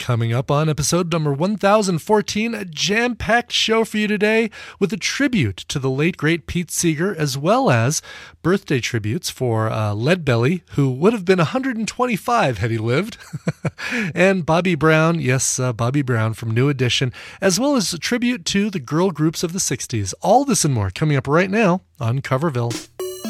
Coming up on episode number 1014, a jam-packed show for you today with a tribute to the late, great Pete Seeger, as well as birthday tributes for Leadbelly, who would have been 125 had he lived, and Bobby Brown, yes, Bobby Brown from New Edition, as well as a tribute to the girl groups of the 60s. All this and more coming up right now on Coverville.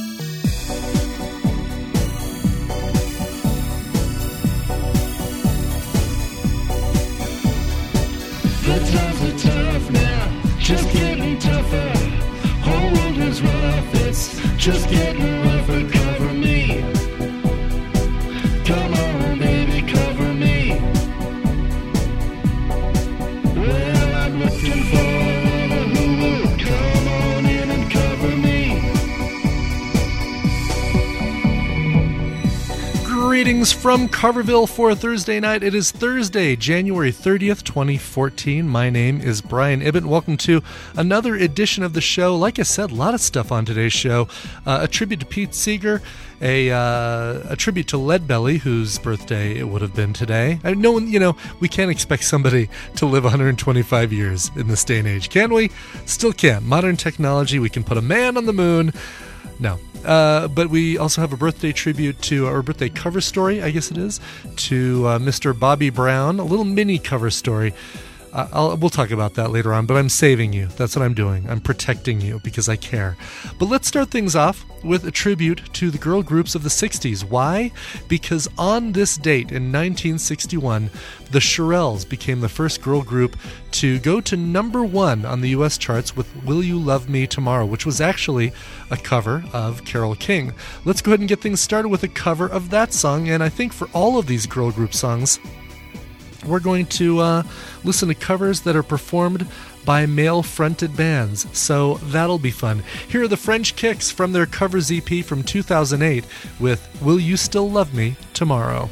The times are tough now, just getting tougher. Whole world is rough, it's just getting rougher. Cover me, come on baby, cover me. Well, I'm looking for a who will come on in and cover me. Greetings from Coverville for Thursday night. It is Thursday, January 30th, 2014. My name is Brian Ibbott. Welcome to another edition of the show. Like I said, a lot of stuff on today's show. A tribute to Pete Seeger, a tribute to Leadbelly, whose birthday it would have been today. No one, we can't expect somebody to live 125 years in this day and age, can we? Still can. Modern technology, we can put a man on the moon. No. But we also have a birthday tribute to, or birthday cover story, I guess it is, to Mr. Bobby Brown, a little mini cover story. We'll talk about that later on, but I'm saving you. That's what I'm doing. I'm protecting you because I care. But let's start things off with a tribute to the girl groups of the 60s. Why? Because on this date in 1961, the Shirelles became the first girl group to go to number one on the U.S. charts with Will You Love Me Tomorrow, which was actually a cover of Carole King. Let's go ahead and get things started with a cover of that song, and I think for all of these girl group songs, we're going to listen to covers that are performed by male-fronted bands, so that'll be fun. Here are the French Kicks from their covers EP from 2008 with Will You Still Love Me Tomorrow?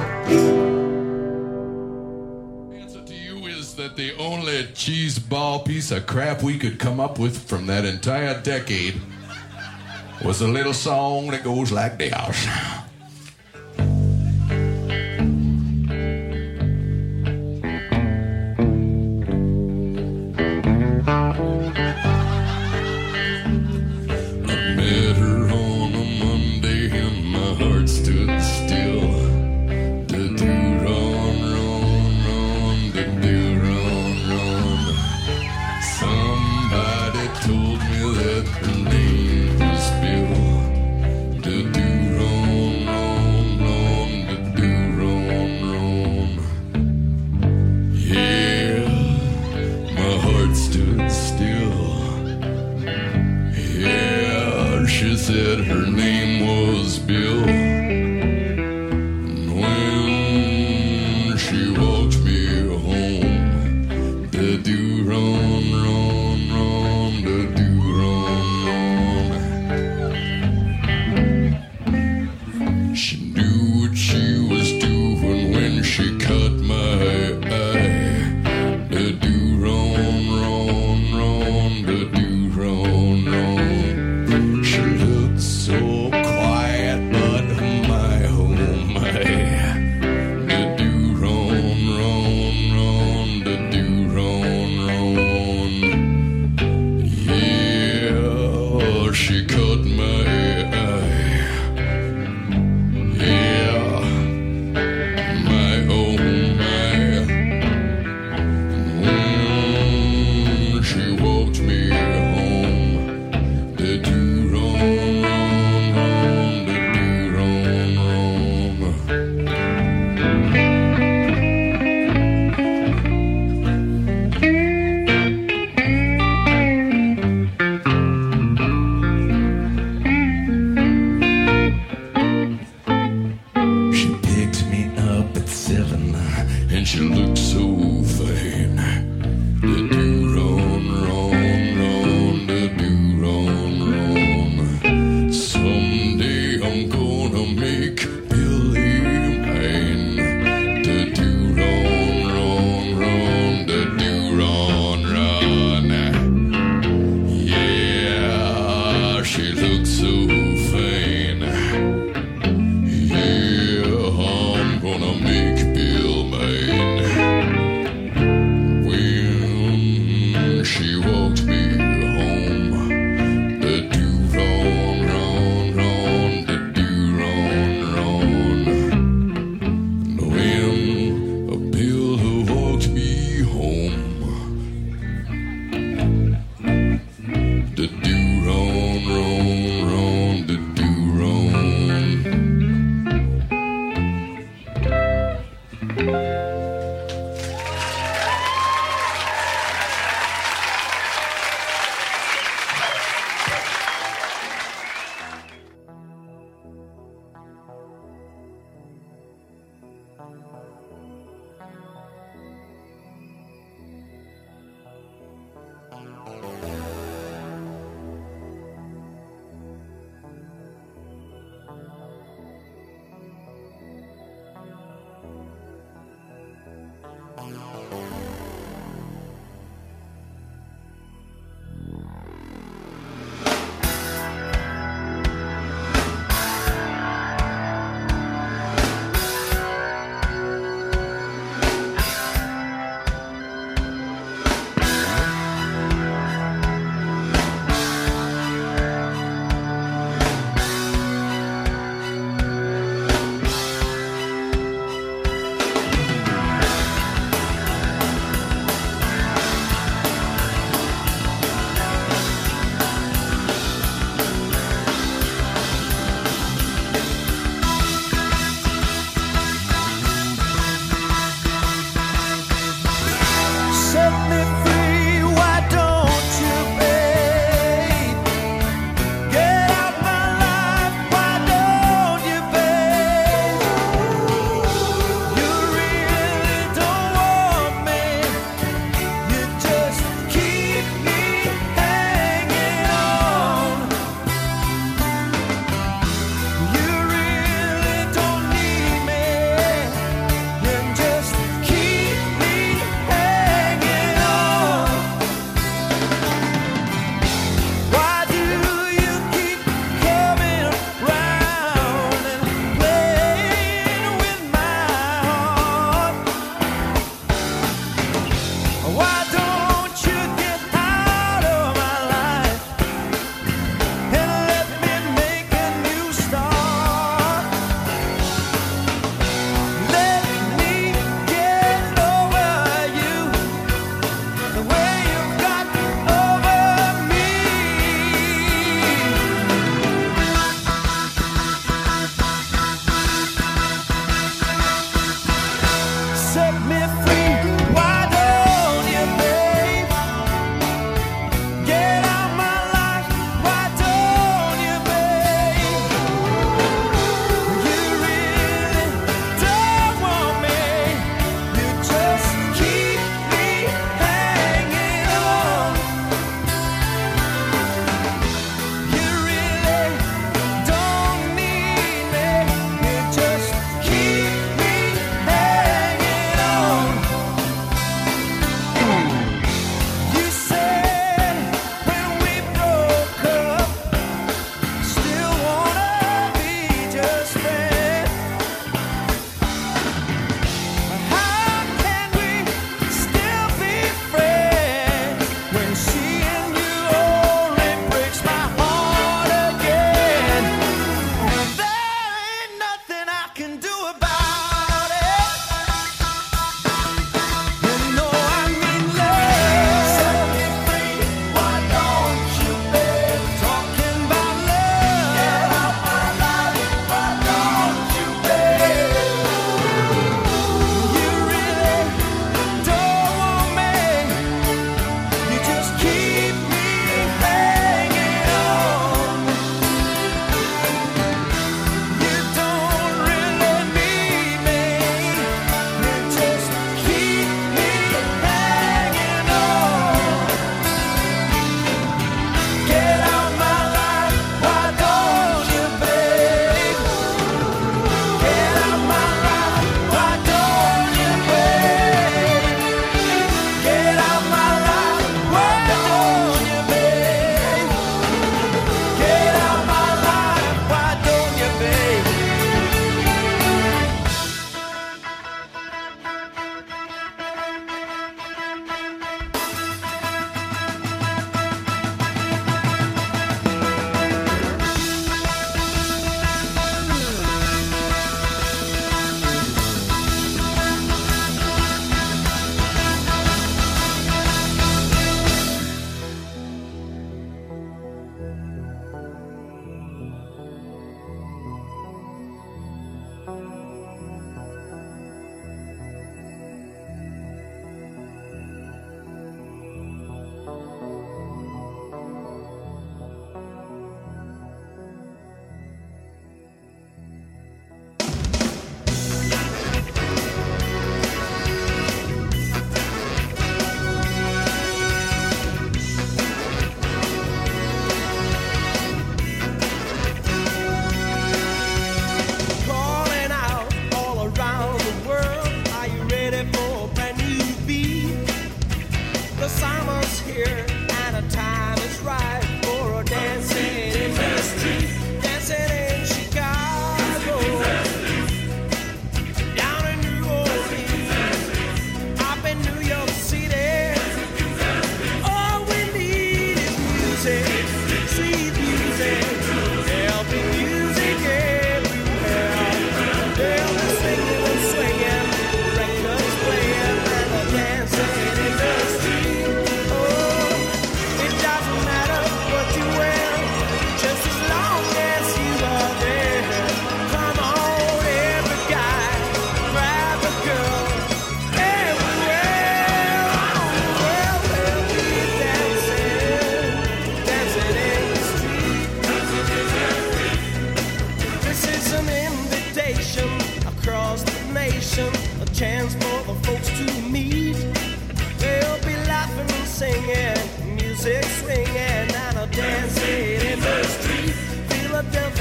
Cheeseball piece of crap we could come up with from that entire decade was a little song that goes like this. Said her name was Bill. When she walked me home, the do run, run, run, the do run, run. She knew what she was doing when she cut my eye. The do run, run, run, the do run, run. So quiet, but my home, my the do run, run, run, the do run, run. Yeah, she cut my eye. Yeah, my oh my. When she walked me home, the do run. And she looked so fine. The do run, run, run, the do run, run. Someday I'm gonna make Billy mine. The do run, run, run, the do run, run. Yeah, she looks so fine. Yeah, I'm gonna make Bill mine. When she walked me home, the do run, run, run, the do run, run. When Bill walked me home, the do run, run, run, the do run.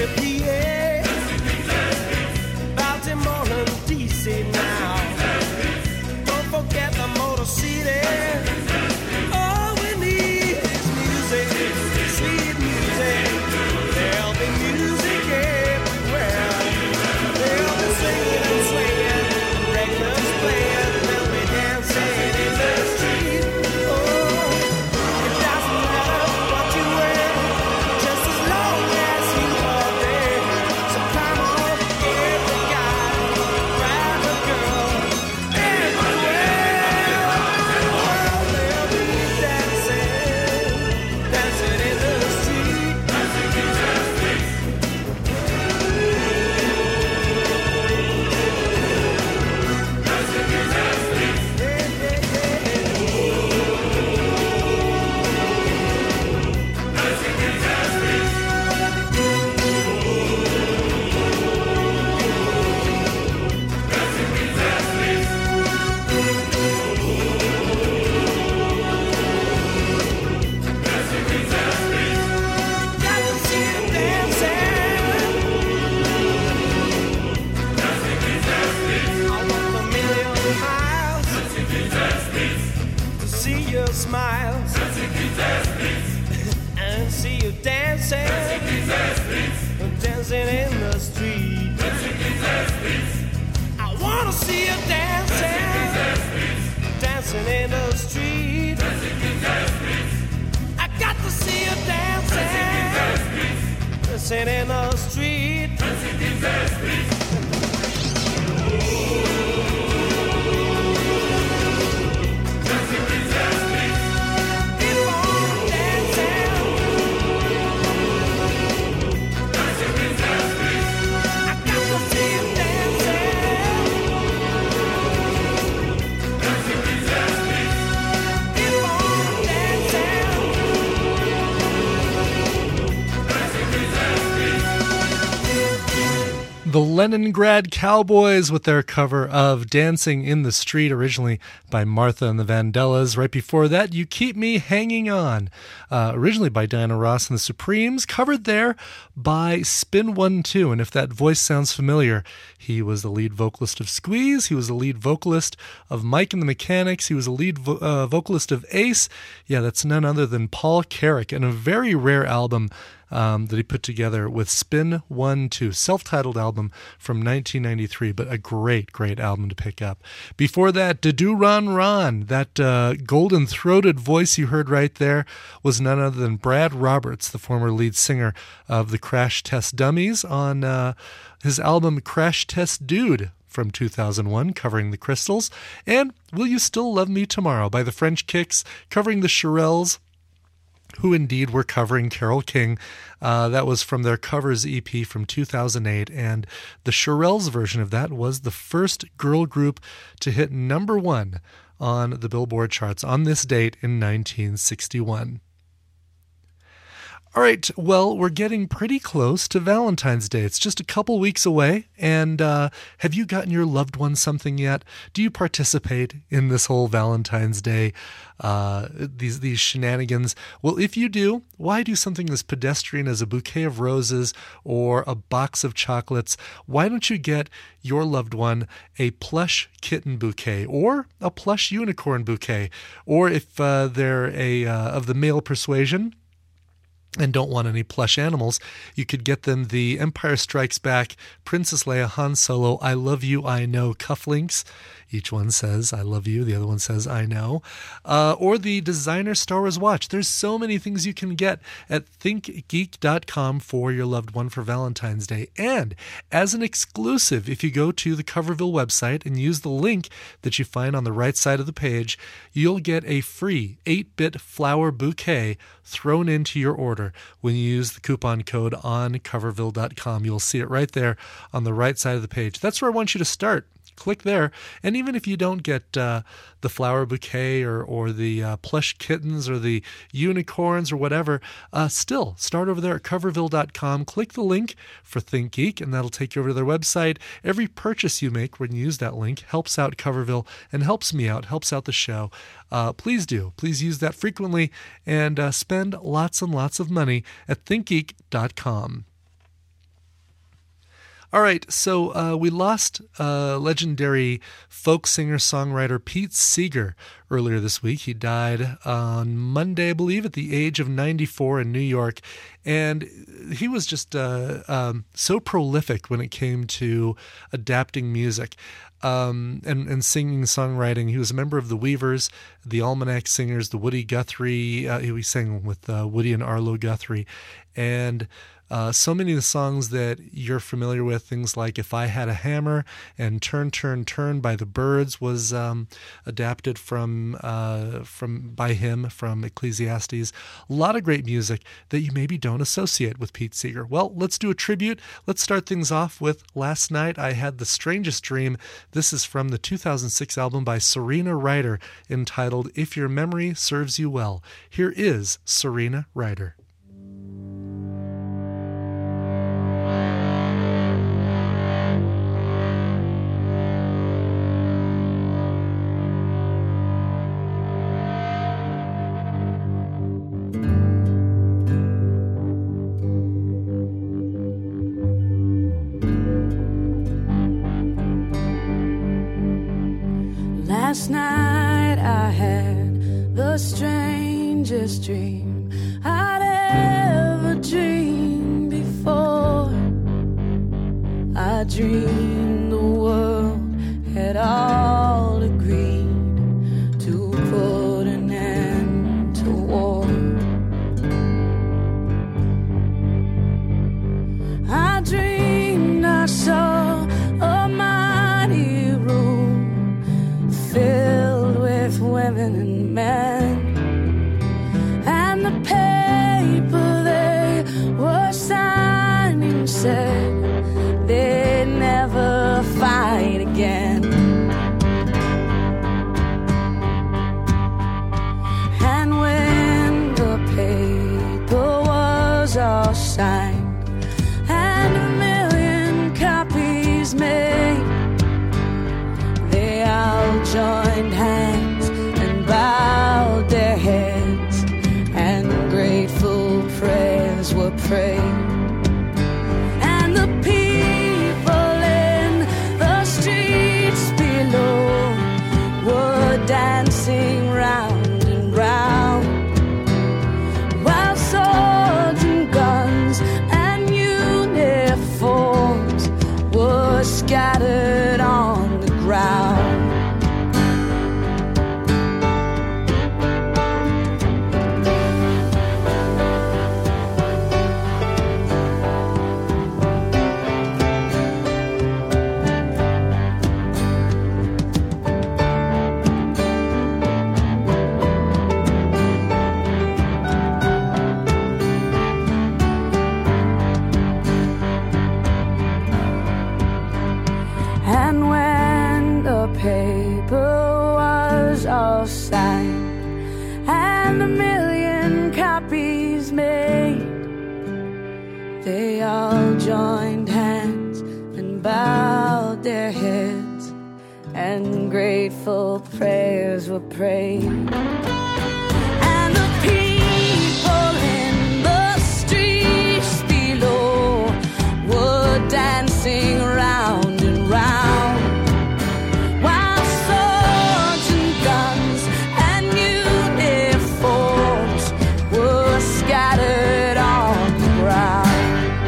PA, Baltimore and DC now. Don't forget the Motor City. All we need is music, sweet music. There'll be music everywhere. They'll be singing and swinging, records playing, they'll be dancing in the street. Oh, it doesn't matter what you wear, just as long as you are there. So come on, every guy, grab a girl, everywhere. Oh, they'll be dancing, dancing in the street. Got to see them dancing. I walked a million miles to see your smiles and see you dancing, dancing in the street. I wanna see you dancing, dancing in the street. I got to see you dancing, dancing in the street. Keep on dancing. I got to see you dancing. Keep on dancing. The Leningrad Cowboys with their cover of Dancing in the Street, originally by Martha and the Vandellas. Right before that, You Keep Me Hanging On, originally by Diana Ross and the Supremes, covered there by Spin 1-2. And if that voice sounds familiar, he was the lead vocalist of Squeeze. He was the lead vocalist of Mike and the Mechanics. He was the lead vocalist of Ace. Yeah, that's none other than Paul Carrack, and a very rare album that he put together with Spin 1-2, self-titled album from 1993, but a great, great album to pick up. Before that, Do Ron Ron, that golden-throated voice you heard right there was none other than Brad Roberts, the former lead singer of the Crash Test Dummies, on his album Crash Test Dude from 2001, covering the Crystals, and Will You Still Love Me Tomorrow by the French Kicks, covering the Shirelles, who indeed were covering Carole King. That was from their covers EP from 2008, and the Shirelles version of that was the first girl group to hit number 1 on the Billboard charts on this date in 1961. All right, well, we're getting pretty close to Valentine's Day. It's just a couple weeks away, and have you gotten your loved one something yet? Do you participate in this whole Valentine's Day, these shenanigans? Well, if you do, why do something as pedestrian as a bouquet of roses or a box of chocolates? Why don't you get your loved one a plush kitten bouquet or a plush unicorn bouquet? Or if they're of the male persuasion and don't want any plush animals, you could get them the Empire Strikes Back, Princess Leia, Han Solo, I Love You, I Know cufflinks. Each one says, I love you. The other one says, I know. Or the designer Star Wars watch. There's so many things you can get at thinkgeek.com for your loved one for Valentine's Day. And as an exclusive, if you go to the Coverville website and use the link that you find on the right side of the page, you'll get a free 8-bit flower bouquet thrown into your order when you use the coupon code on coverville.com. You'll see it right there on the right side of the page. That's where I want you to start. Click there, and even if you don't get the flower bouquet or the plush kittens or the unicorns or whatever, still start over there at coverville.com. Click the link for ThinkGeek, and that'll take you over to their website. Every purchase you make when you use that link helps out Coverville and helps me out, helps out the show. Please do. Please use that frequently and spend lots and lots of money at thinkgeek.com. All right, so we lost legendary folk singer-songwriter Pete Seeger earlier this week. He died on Monday, I believe, at the age of 94 in New York. And he was just so prolific when it came to adapting music and singing and songwriting. He was a member of the Weavers, the Almanac Singers, the Woody Guthrie. He sang with Woody and Arlo Guthrie. And so many of the songs that you're familiar with, things like If I Had a Hammer and Turn, Turn, Turn by the Byrds was adapted by him from Ecclesiastes. A lot of great music that you maybe don't associate with Pete Seeger. Well, let's do a tribute. Let's start things off with Last Night I Had the Strangest Dream. This is from the 2006 album by Serena Ryder entitled If Your Memory Serves You Well. Here is Serena Ryder. Last night I had the strangest dream I'd ever dreamed before. I dreamed the world had all agreed to put an end to war. I dreamed I saw a mighty room filled with women and men, and the paper they were signing said they'd never fight again. And when the paper was all signed and 1,000,000 copies made, they all joined hands and bowed their heads, and grateful prayers were prayed. And the people in the streets below were dancing round and round, while swords and guns and uniforms were scattered on the ground. And when the paper was all signed and 1,000,000 copies made, they all joined hands and bowed their heads, and grateful prayers were prayed. And the people in the streets below were dancing round and round, while swords and guns and uniforms were scattered on the ground.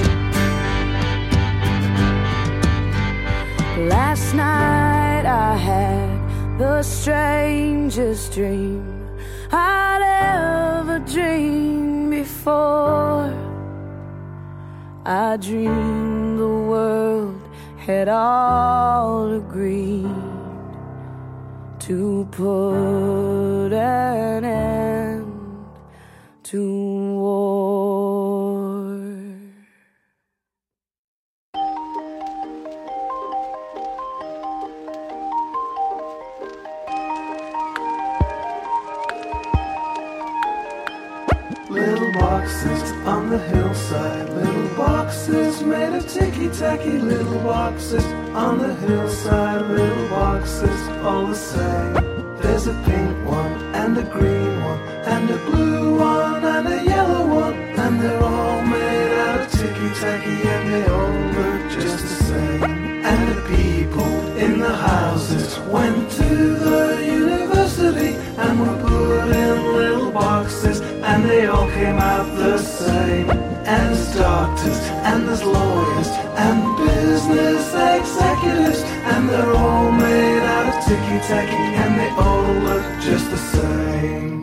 Last night I had the strangest dream I'd ever dreamed before. I dreamed the world had all agreed to put an end to war. Little boxes on the hillside, little boxes made of ticky-tacky, little boxes on the hillside, little boxes all the same. There's a pink one and a green one and a blue one and a yellow one, and they're all made out of ticky-tacky and they all look just the same. they all came out the same. And there's doctors, and there's lawyers, and business executives, and they're all made out of ticky-tacky, and they all look just the same.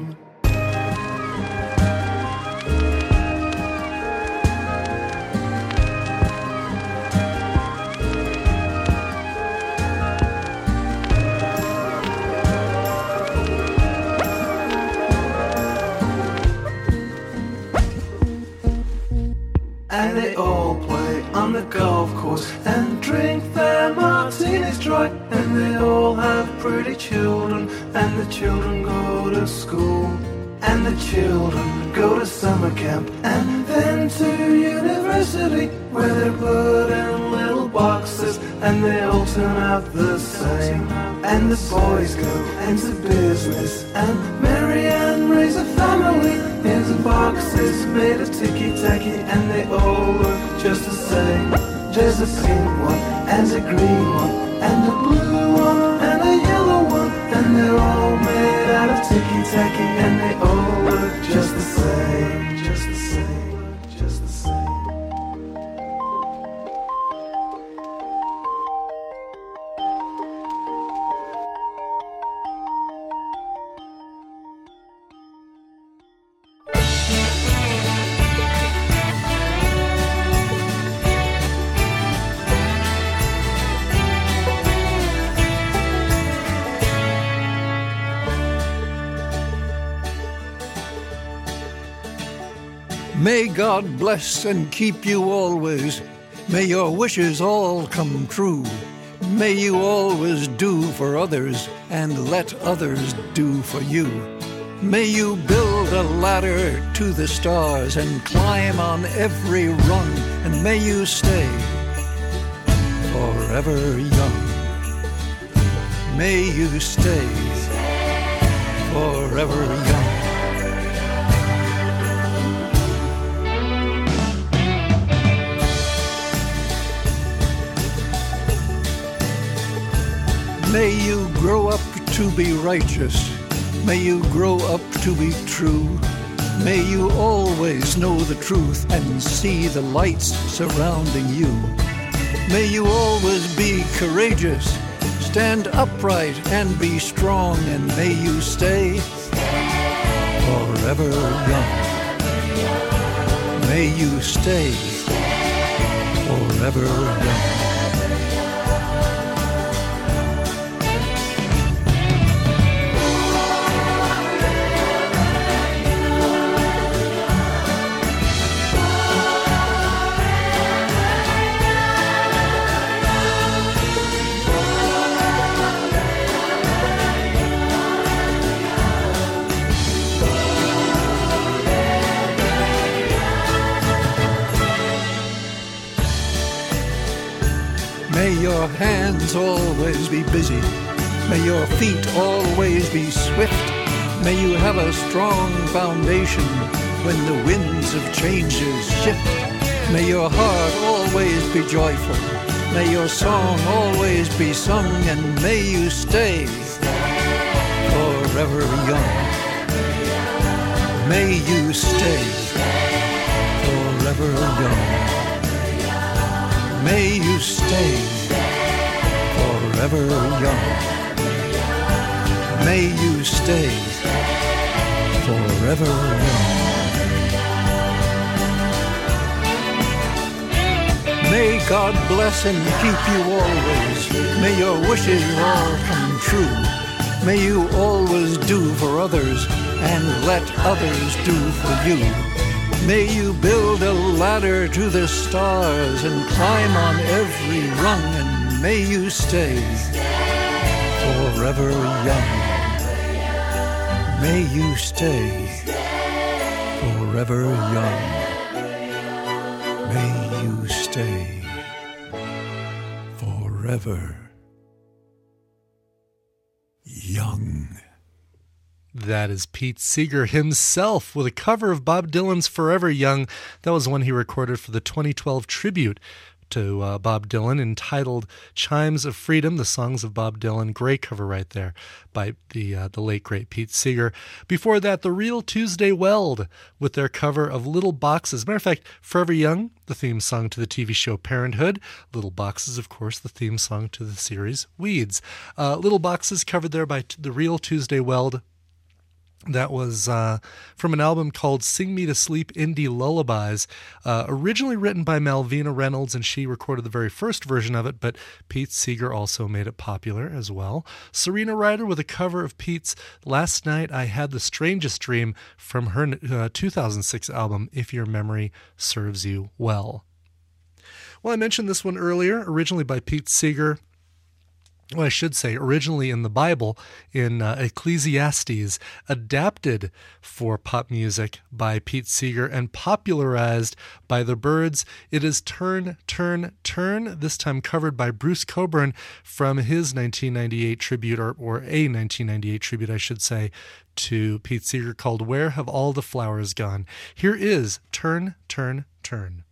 And they all play on the golf course and drink their martinis dry. And they all have pretty children, and the children go to school. And the children go to summer camp and then to university, where they're put in little boxes and they all turn out the same. And the boys go into business and marry and raise a family in boxes made of ticky-tacky, and they all look just the same. There's a pink one and a green one and a blue one and a yellow one, and they're all made out of ticky-tacky, and they all look just the same, just the same, just the same. May God bless and keep you always. May your wishes all come true. May you always do for others and let others do for you. May you build a ladder to the stars and climb on every rung, and may you stay forever young. May you stay forever young. May you grow up to be righteous. May you grow up to be true. May you always know the truth and see the lights surrounding you. May you always be courageous, stand upright and be strong, and may you stay forever young. May you stay forever young. May your hands always be busy. May your feet always be swift. May you have a strong foundation when the winds of changes shift. May your heart always be joyful. May your song always be sung, and may you stay forever young. May you stay forever young. May you stay forever young. May you stay forever young. May God bless and keep you always. May your wishes all come true. May you always do for others and let others do for you. May you build a ladder to the stars and climb on every rung, and may you stay forever young. May you stay forever young. May you stay forever young. That is Pete Seeger himself with a cover of Bob Dylan's Forever Young. That was one he recorded for the 2012 tribute to Bob Dylan, entitled Chimes of Freedom, the songs of Bob Dylan. Great cover right there by the late, great Pete Seeger. Before that, the Real Tuesday Weld with their cover of Little Boxes. Matter of fact, Forever Young, the theme song to the TV show Parenthood. Little Boxes, of course, the theme song to the series Weeds. Little Boxes covered there by the Real Tuesday Weld. That was from an album called Sing Me to Sleep Indie Lullabies, originally written by Malvina Reynolds, and she recorded the very first version of it, but Pete Seeger also made it popular as well. Serena Ryder with a cover of Pete's Last Night I Had the Strangest Dream from her 2006 album, If Your Memory Serves You Well. Well, I mentioned this one earlier, originally by Pete Seeger. Well, I should say, originally in the Bible, in Ecclesiastes, adapted for pop music by Pete Seeger and popularized by the Byrds. It is Turn, Turn, Turn, this time covered by Bruce Cockburn from his 1998 tribute, or a 1998 tribute, I should say, to Pete Seeger called Where Have All the Flowers Gone? Here is Turn, Turn, Turn.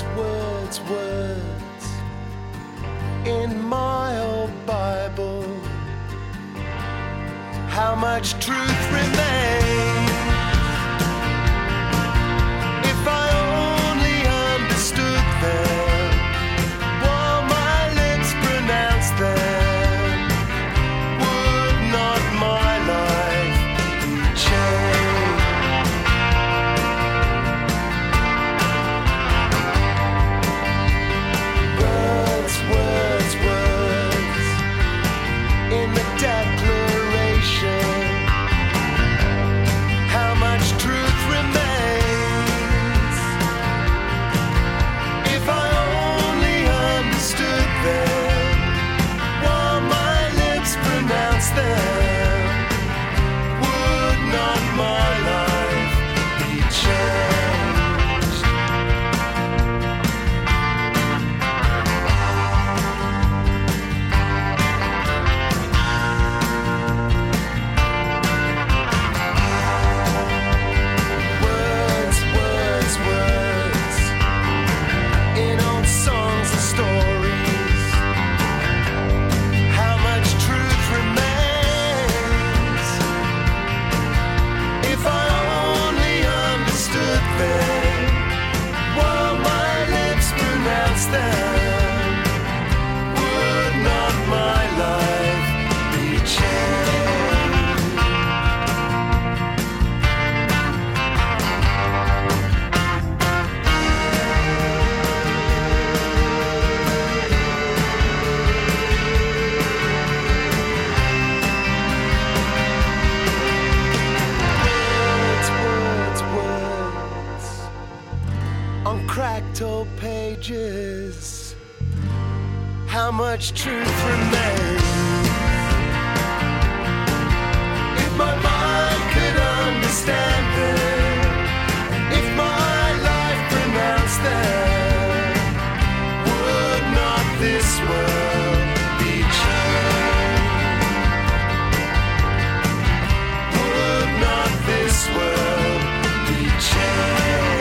words, words in my old Bible. How much truth remains? If I only understood them, while my lips pronounce them, would not my life be changed? Words, words, words in the declaration. How much truth remains? If I only understood them, while my lips pronounce them, would not my life be changed? Words, words, words in old songs and stories. How much truth remains? If I only understood them, while my lips pronounce them, would not my life be changed? Words, words, words on cracked old pages. How much truth remains? If my mind could understand them, if my life pronounced them, would not this world be changed? Would not this world be changed?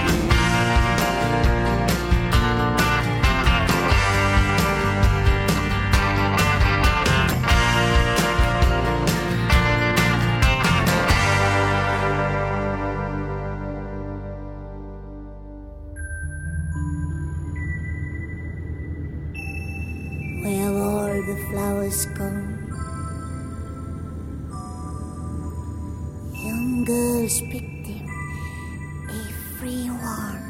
Where have all the flowers gone? Young girls picked them, everyone.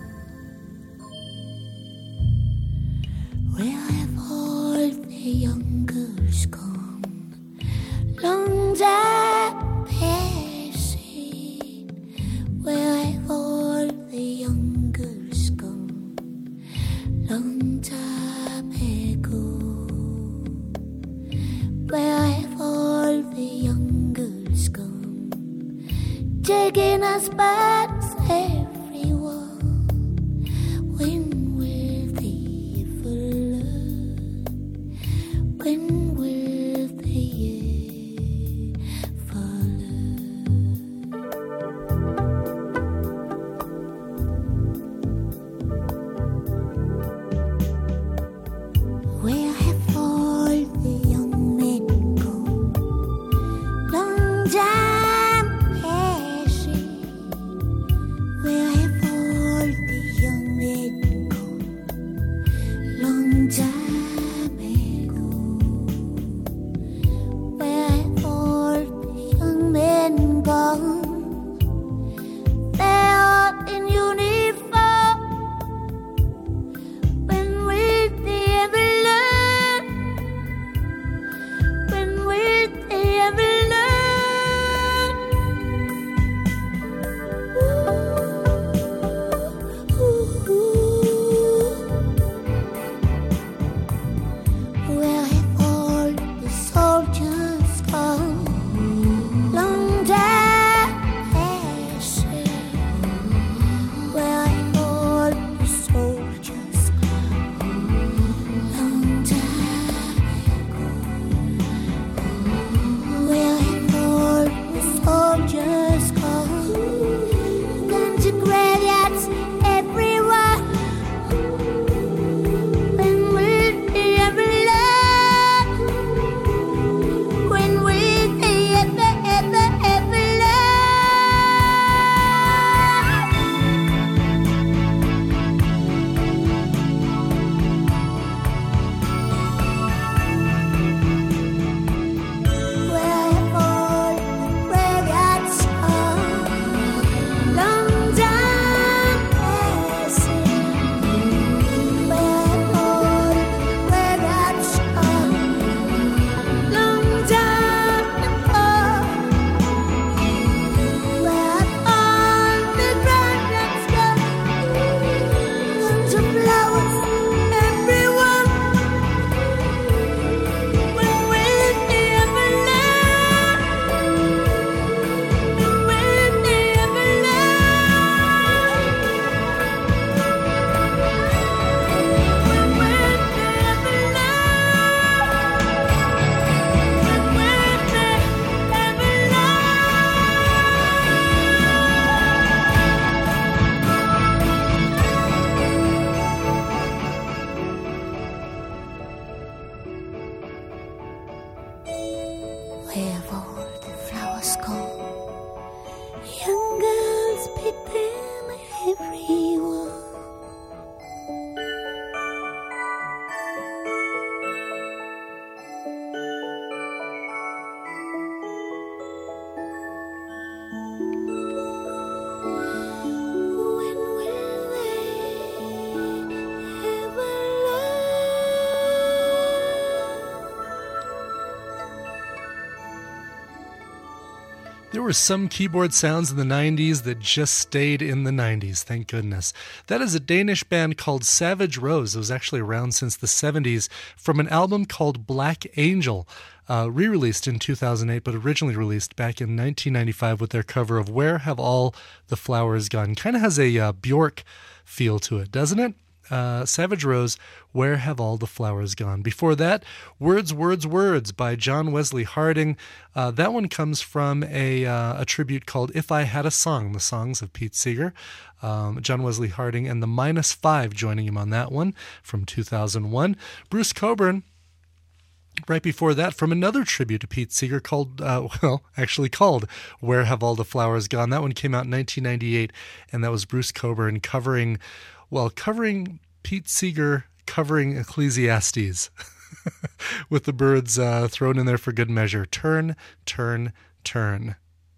Where have all the young girls gone? Long time passing. Where have all the young girls gone? Long time ago. Where have all the young girls gone? Taking us back everyone. When will they ever learn? When will they ever learn? Where have all the young men gone? Long time passing. were some keyboard sounds in the 90s that just stayed in the 90s, thank goodness. That is a Danish band called Savage Rose. It was actually around since the 70s from an album called Black Angel, re-released in 2008, but originally released back in 1995 with their cover of Where Have All the Flowers Gone? Kind of has a Bjork feel to it, doesn't it? Savage Rose, Where Have All the Flowers Gone? Before that, Words, Words, Words by John Wesley Harding. That one comes from a tribute called If I Had a Song, the songs of Pete Seeger. John Wesley Harding and the -5 joining him on that one from 2001. Bruce Cockburn, right before that, from another tribute to Pete Seeger called Where Have All the Flowers Gone? That one came out in 1998, and that was Bruce Cockburn covering Pete Seeger covering Ecclesiastes with the Byrds thrown in there for good measure. Turn, turn, turn.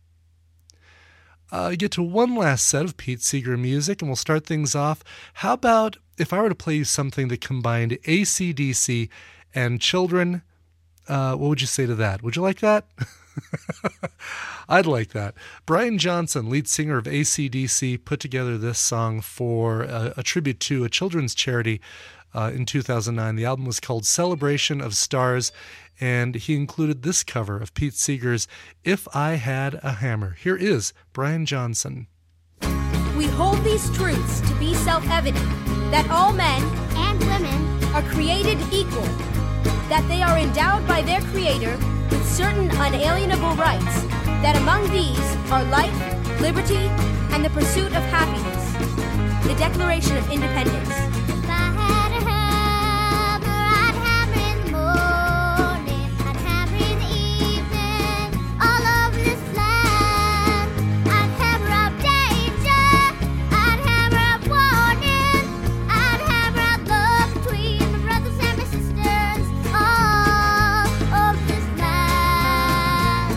Get to one last set of Pete Seeger music, and we'll start things off. How about if I were to play you something that combined AC/DC and Children? What would you say to that? Would you like that? I'd like that. Brian Johnson, lead singer of AC/DC, put together this song for a tribute to a children's charity in 2009. The album was called Celebration of Stars, and he included this cover of Pete Seeger's If I Had a Hammer. Here is Brian Johnson. We hold these truths to be self-evident, that all men and women are created equal, that they are endowed by their Creator with certain unalienable rights, that among these are life, liberty, and the pursuit of happiness. The Declaration of Independence. If I had a hammer, I'd hammer in the morning, I'd hammer in the evening, all over this land. I'd hammer up danger, I'd hammer up warning, I'd hammer up love between my brothers and my sisters, all over this land.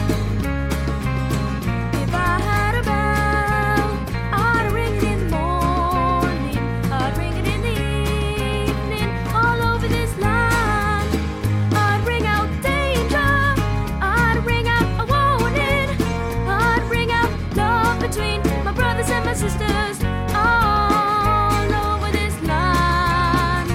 If I had a bell, I'd ring it in the morning, I'd ring it in the evening, all over this land. I'd ring out danger, I'd ring out a warning, I'd ring out love between my brothers and my sisters, all over this land.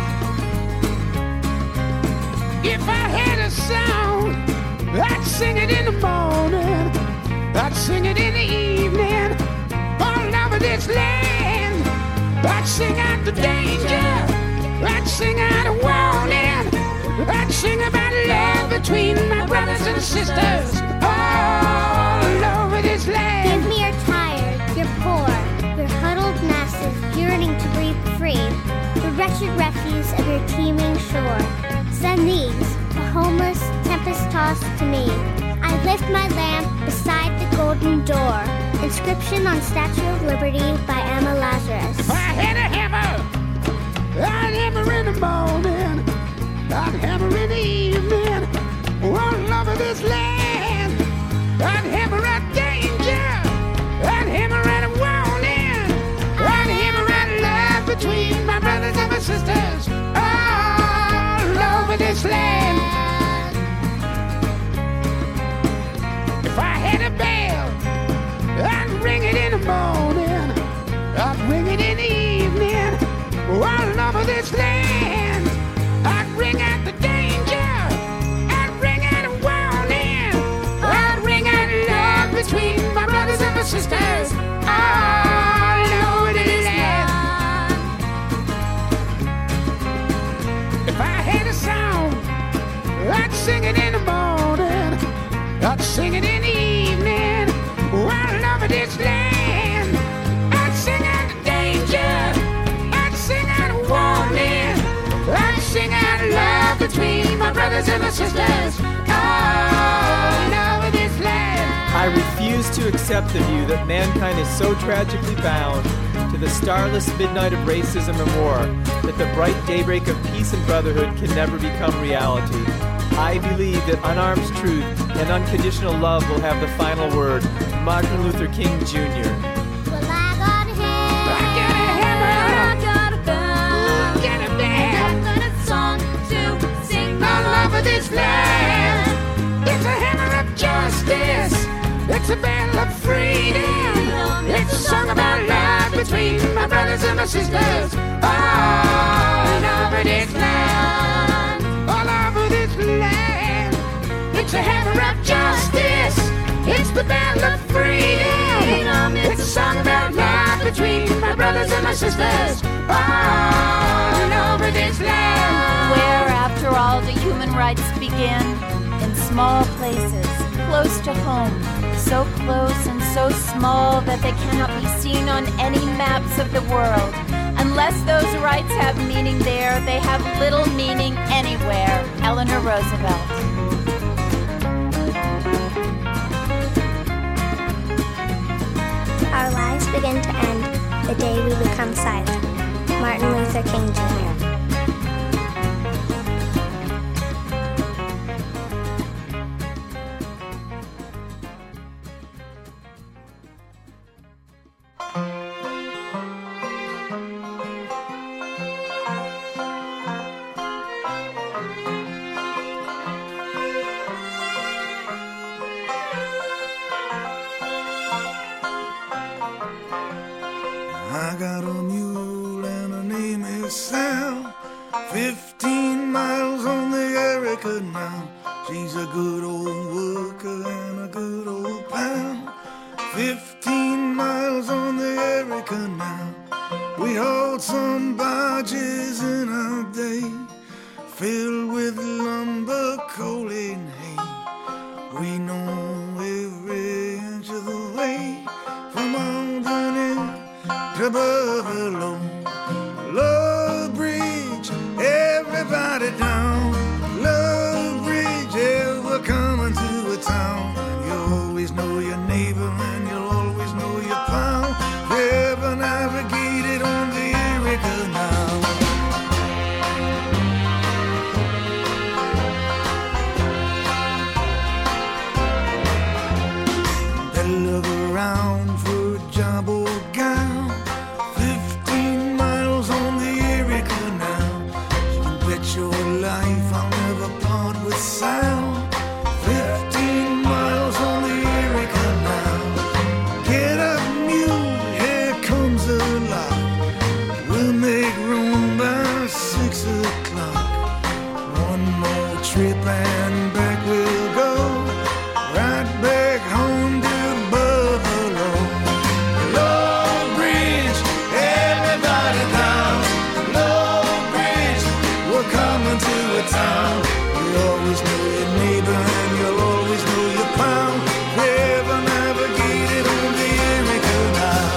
If I had a song, I'd sing it in the morning, I'd sing it in the evening, all over this land. I'd sing out the danger, I'd sing out a warning, I'd sing about love between my brothers and sisters, all over this land. Give me your tired, your poor, your huddled masses yearning to breathe free, the wretched refuse of your teeming shore. Send these, the homeless, tempest-tossed to me. I lift my lamp beside the golden door. Inscription on Statue of Liberty by Emma Lazarus. If I had a hammer, I'd hammer in the morning, I'd hammer in the evening, all over this land. I'd hammer out danger, I'd hammer out a warning, I'd hammer out love between my brothers and my sisters, all over this land. If I had a bell, I'd ring it in the morning, I'd ring it in the evening, all over this land. I'd ring out the danger, I'd ring out a warning, I'd ring out love between my brothers and my sisters, all over this land. If I had a song, I'd sing it in the morning, I'd sing it in the evening, all over this land. I'd sing out the danger, I'd sing out a warning, I'd sing out love between my brothers and my sisters, all over this land. I refuse to accept the view that mankind is so tragically bound to the starless midnight of racism and war that the bright daybreak of peace and brotherhood can never become reality. I believe that unarmed truth and unconditional love will have the final word. Martin Luther King Jr. Well, I got a hammer, I got a hammer, I got a bell, got a bell, I've got a song to sing all over this land. It's a hammer of justice, it's a bell my brothers and my sisters all over this land, all over this land. It's a hammer of justice, it's the battle of freedom. It's a song about love between my brothers and my sisters all over this land. Where, after all, do human rights begin? In small places, close to home, so close and so small that they cannot be seen on any maps of the world. Unless those rights have meaning there, they have little meaning anywhere. Eleanor Roosevelt. Our lives begin to end the day we become silent. Martin Luther King Jr. I got a mule and her name is Sam. 15 miles on the Erie Canal. She's a good old worker and a good old pal. 15 miles on the Erie Canal. We hauled some barges in our day, filled with lumber, coal and hay. We know every inch of the way from Albany to Buffalo. Love Bridge, everybody down. Love Bridge, yeah, we're coming to a town. You always know your neighbor and you'll always know your pal. Forever navigated on the Erie Canal. Better look around for a job or gown. 15 miles on the Erie Canal. You can bet your life I'll never part with sound. 15 miles on the Erie Canal. Get up, mule, here comes the lot. We'll make room by 6 o'clock. One more trip and back we'll go. Right back home to Buffalo. Love Bridge, everybody down. Love Bridge, we're coming to a town. You always know your neighbor and you'll always know your pal. Never navigated on the Erie Canal.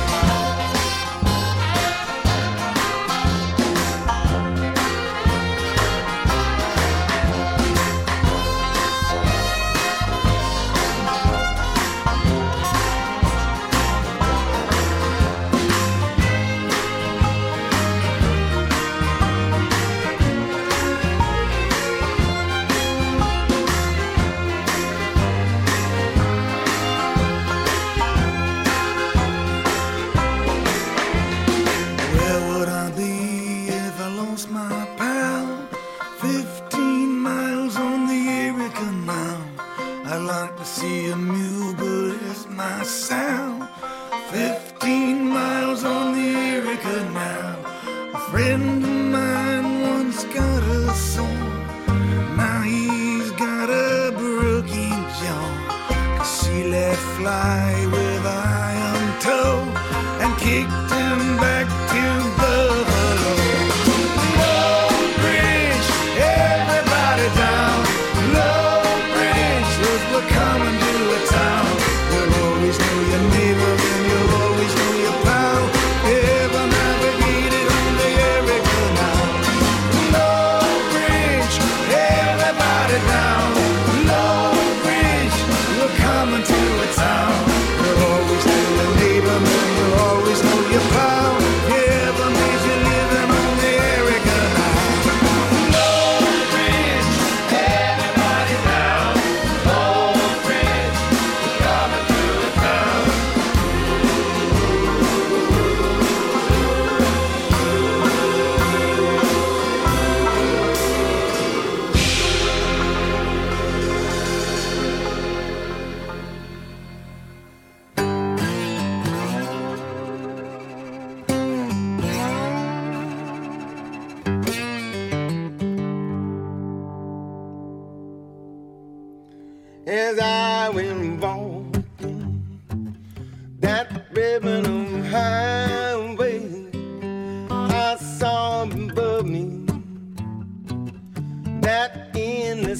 Where would I be if I lost my pal? 15 miles on the Erie Canal. I'd like to see a mule, but it's my sound. 15 miles on the Erie Canal. A friend of mine once got a sore. Now he's got a broken jaw. 'Cause she let fly with iron toe and kicked him back to Buffalo. Love Bridge, everybody down. Love Bridge, 'cause we're coming to a town. You'll always know your neighbor and you'll always know your pal. Ever navigated on the Erie Canal. Love Bridge, everybody down. Love Bridge, we're coming to a town. You'll always know your neighbor and you'll always know your pal. Ever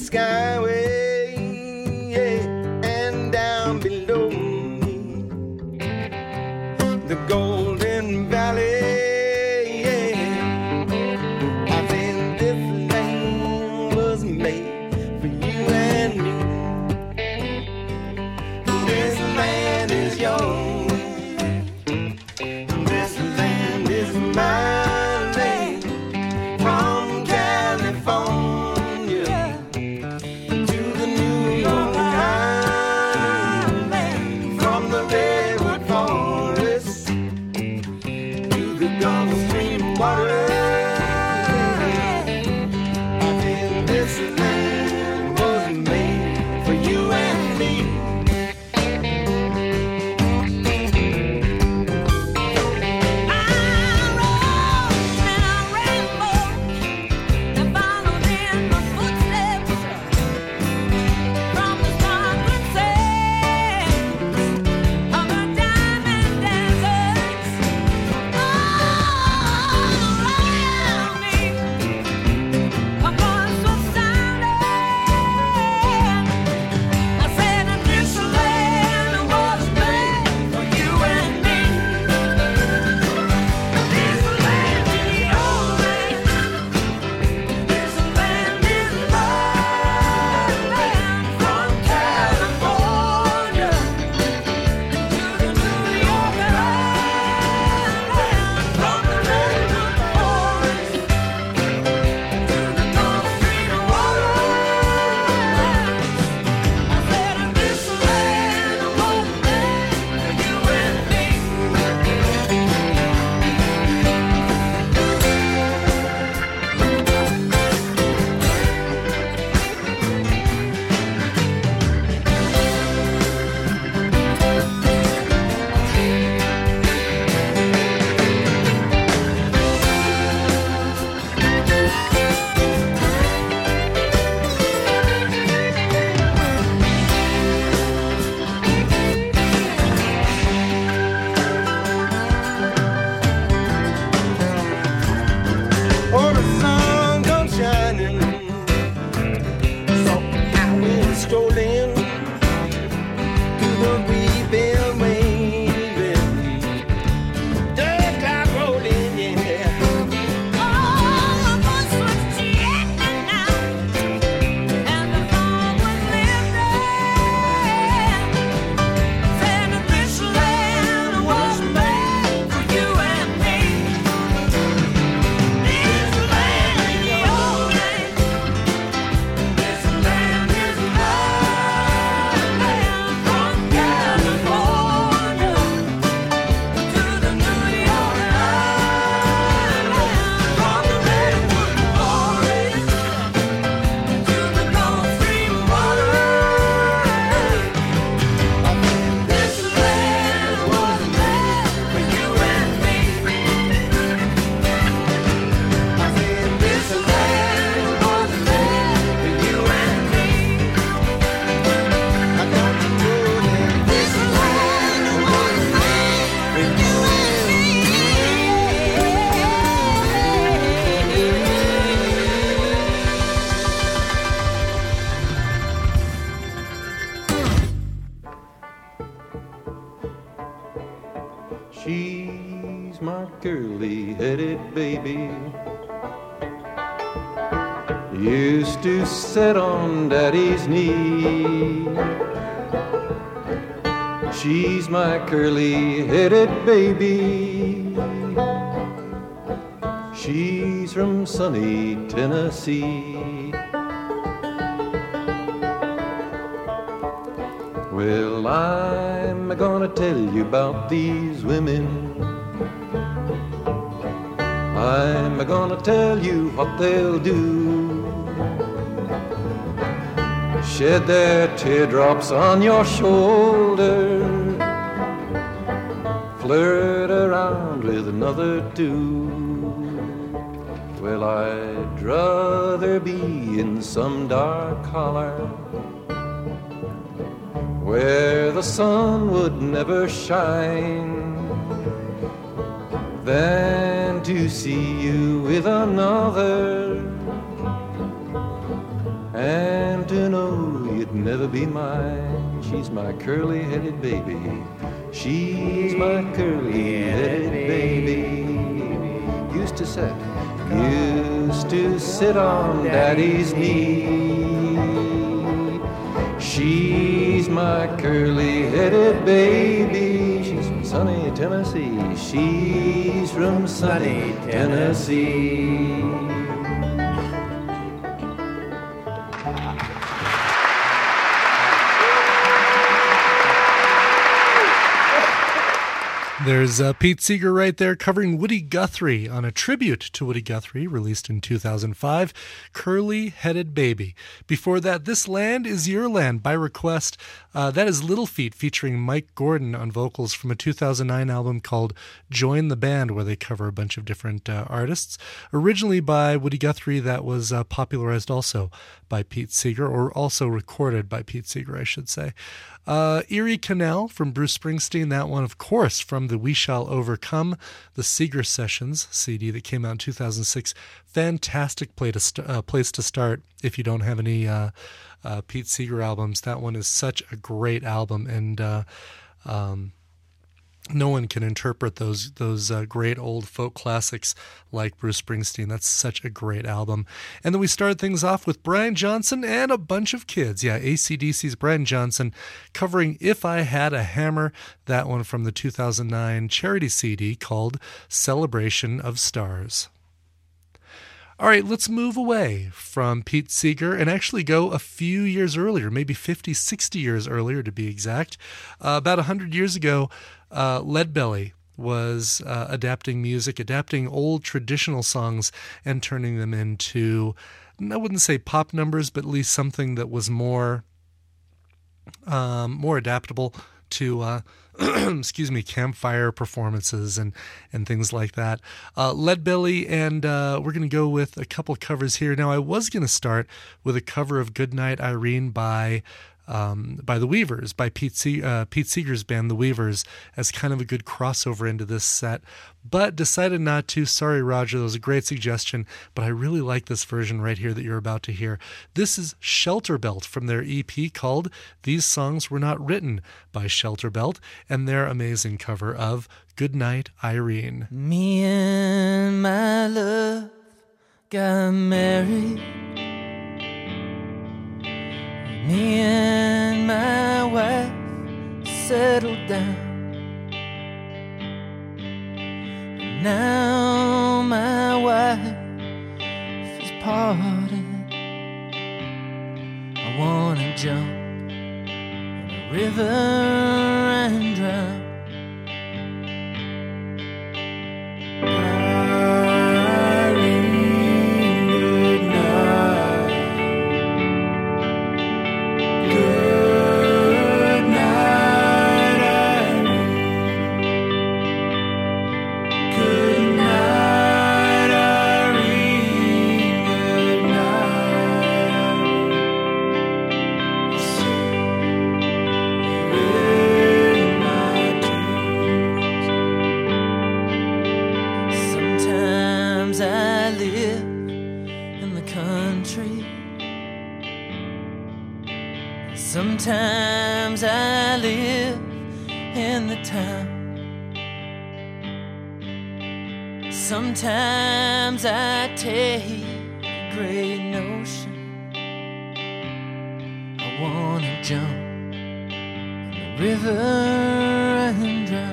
skyway, yeah, and down below me, the Golden Valley, yeah. I think this land was made for you and me. This land is yours. This land is mine. From California to the New York Island, from the redwood forest to the Gulf Stream water. I think this land was made for you and me. Oh, the sun comes shining, so I went strolling to the weeping waving, dirt cloud rolling, yeah. Oh, the voice was chanting now, and the song was lifting. Said that this land was made for you and me. This land is your land. This land is mine. From California to the New York Island, from the redwood forest to the Gulf Stream water. This land was made for you and me. I said this land was made for you and me. I got to know that This land was made for you and me. She's my curly-headed baby. Used to sit on Daddy's knee. She's my curly-headed baby. She's from sunny Tennessee. Well, I'm gonna tell you about these women. I'm gonna tell you what they'll do. Shed their teardrops on your shoulder. Flirt around with another two. Well, I'd rather be in some dark holler where the sun would never shine than to see you with another and never be mine. She's my curly-headed baby. She's my curly-headed baby. Used to sit on Daddy's knee. She's my curly-headed baby. She's from sunny Tennessee. She's from sunny Tennessee. There's Pete Seeger right there covering Woody Guthrie on a tribute to Woody Guthrie released in 2005, Curly-Headed Baby. Before that, This Land Is Your Land by request. That is Little Feat featuring Mike Gordon on vocals from a 2009 album called Join the Band, where they cover a bunch of different artists. Originally by Woody Guthrie, that was popularized also by Pete Seeger, or also recorded by Pete Seeger, I should say. Erie Canal from Bruce Springsteen, that one, of course, from the We Shall Overcome, the Seeger Sessions CD that came out in 2006. Fantastic place to start if you don't have any Pete Seeger albums. That one is such a great album, and no one can interpret those great old folk classics like Bruce Springsteen. That's such a great album. And then we started things off with Brian Johnson and a bunch of kids. Yeah, AC/DC's Brian Johnson covering If I Had a Hammer, that one from the 2009 charity CD called Celebration of Stars. All right, let's move away from Pete Seeger and actually go a few years earlier, maybe 50, 60 years earlier to be exact. About 100 years ago, Leadbelly was adapting old traditional songs and turning them into, I wouldn't say pop numbers, but at least something that was more adaptable to campfire performances and things like that. Leadbelly, and we're going to go with a couple covers here. Now, I was going to start with a cover of Goodnight Irene by the Weavers, by Pete Seeger's band, The Weavers, as kind of a good crossover into this set, but decided not to. Sorry, Roger, that was a great suggestion, but I really like this version right here that you're about to hear. This is Shelterbelt from their EP called These Songs Were Not Written by Shelterbelt, and their amazing cover of Goodnight Irene. Me and my love got married. Me and my wife settled down. Now my wife is parting. I wanna jump in a river and drown. Sometimes I live in the town. Sometimes I take a great notion. I wanna jump in the river and drown.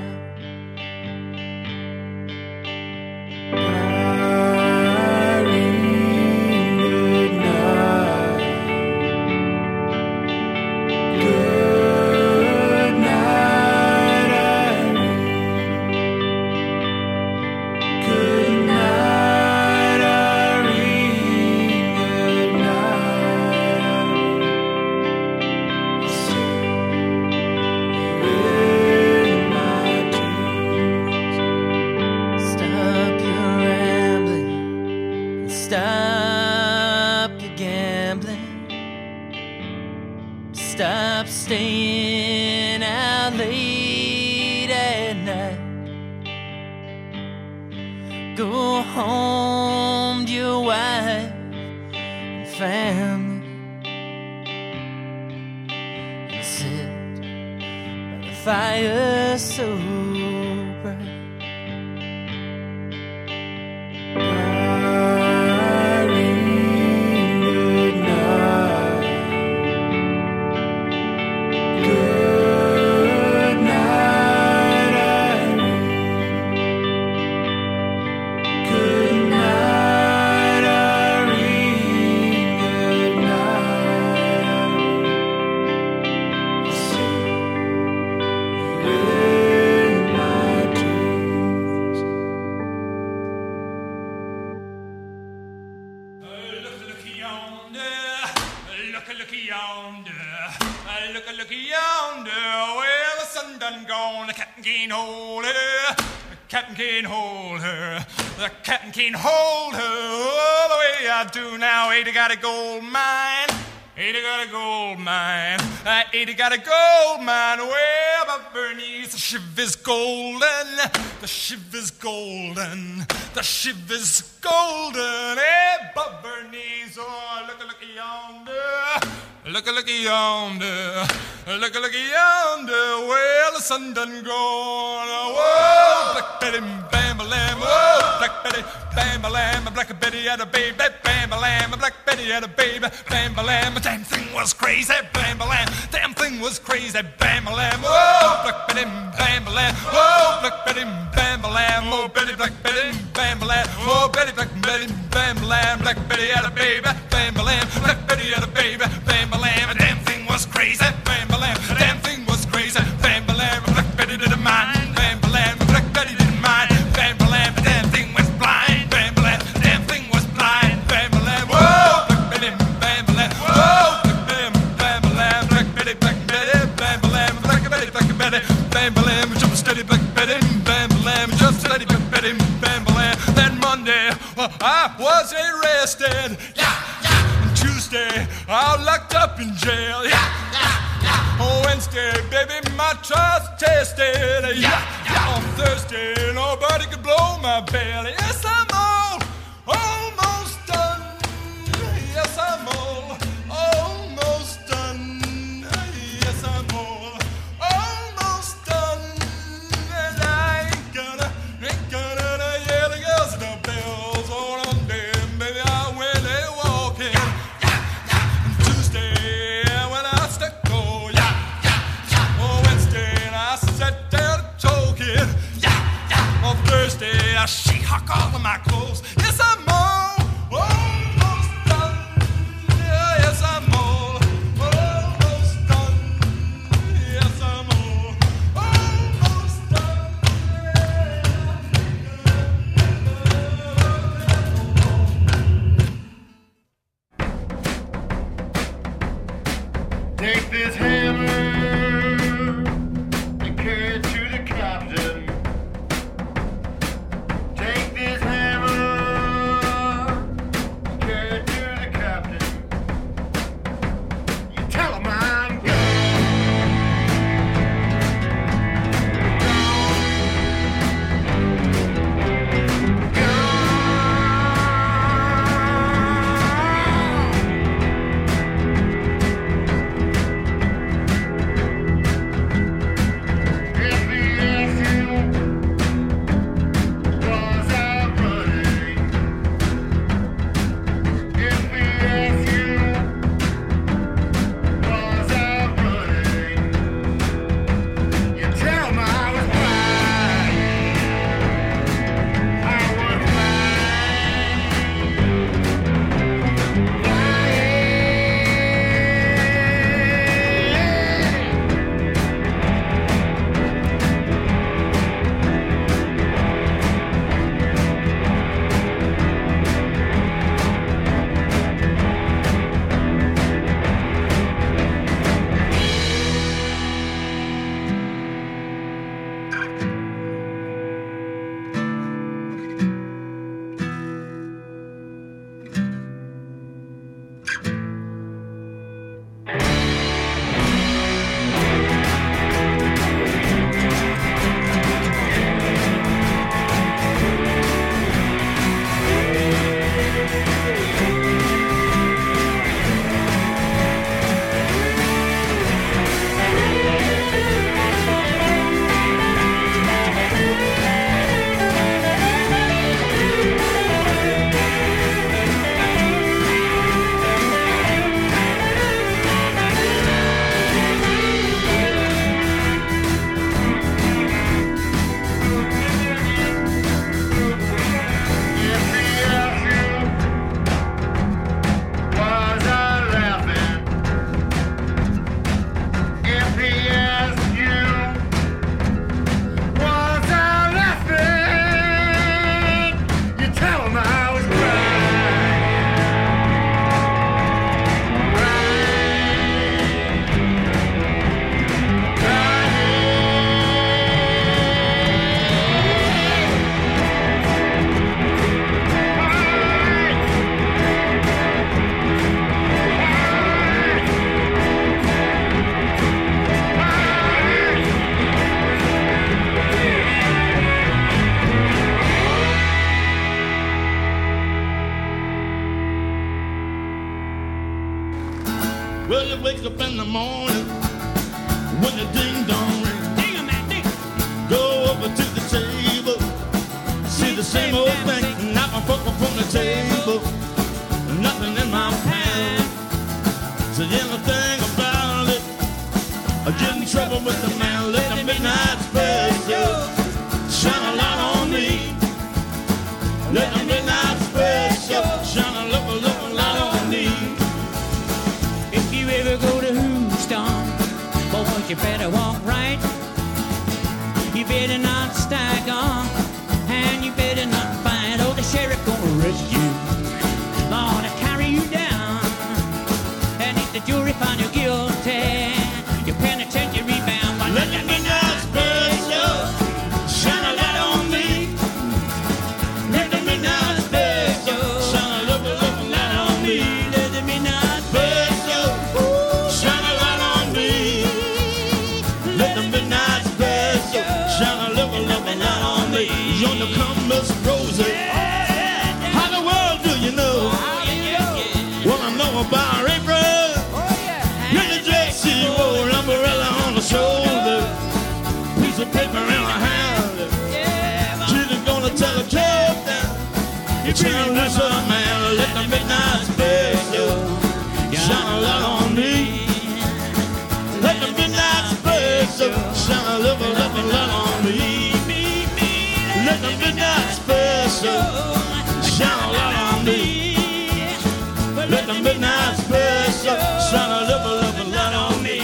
Stop staying out late at night. Go home to your wife and family. fire so bright. Captain can't hold her. The captain can't hold her all the way I do now. Ada got a gold mine. Ada got a gold mine. Ada got a gold mine way above Bernice. The shiv is golden. The shiv is golden. The shiv is golden. Above Bernice. Oh, look yonder. Look yonder. Look yonder. Well, the sun done gone. Whoa, Black Betty, bam-a-lam. Whoa, Black Betty, bam-a-lam. Black Betty had a baby, bam-a-lam. Black Betty had a baby, bam-a-lam. Damn thing was crazy, bam-a-lam. Damn thing was crazy, bam-a-lam. Whoa, Black Betty, bam-a-lam. Whoa, Black Betty, bam-a-lam. Oh, Betty, Black Betty, bam-a-lam. Oh, Betty, Black Betty, bam-a-lam. Black Betty had a baby, bam-a-lam. Black Betty had a baby, bam-a-lam. Damn thing was crazy, bam-a-lam. Damn thing was crazy, bam-a-lam. Black Betty didn't mind, bam-a-lam. Black Betty didn't mind, bam-a-lam. Damn thing was blind, bam-a-lam. Damn thing was blind, bam-a-lam. Whoa, Black Betty, bam-a-lam. Whoa, Black Betty, bam-a-lam. Black Betty, bam-a-lam. Black Betty, bam-a-lam. Jump steady, Black Betty, bam-a-lam. Jump steady, Black Betty, bam-a-lam. That Monday, I was arrested. Tuesday, I was locked up in jail. Wednesday, baby, my trial's tested. On Thursday, nobody could blow my belly. Yes, I'm almost done. Yes, I'm almost done. Yes, I'm almost done. And I ain't gonna hear the girls and the bells on Monday. Baby, I went a walking. Tuesday, when I stuck sat there choking. On Thursday, I she-hawk all of my clothes. Yes, I'm almost done. Yeah, yes, I'm almost done. Yes, I'm almost done. Take this hammer. Take this hammer Well, you wake up in the morning when the ding-dong rings. Ding 'em, man, ding. Go over to the table, see the same old thing. Knock my fork from the table, nothing in my pan. So the only thing about it, I get in trouble with the man. Let the midnight special shine a light on me. Let the midnight special shine a little light on me. If you ever go to Houston, boy, you better walk right. You better not stagger, and you better not fight. Oh, the sheriff gonna arrest you, Lord, to carry you down. And if the jury find you guilty, your penitentiary bound. But let the midnight special shine a light on me. Let the midnight special shine a little light on me. Let the midnight special shine a light on me. Let the midnight special shine a little light on me. You're the Miss Rosie. How the world do you know? Well, I know about April. In the dress she wore, an umbrella on her shoulder, piece of paper in her hand. She's gonna tell the captain, you can't miss her, man. Let the midnight special shine a light on me. Let the midnight special shine a little light on me. Let the midnight special shine a light on me. Let the midnight special shine a little light on me.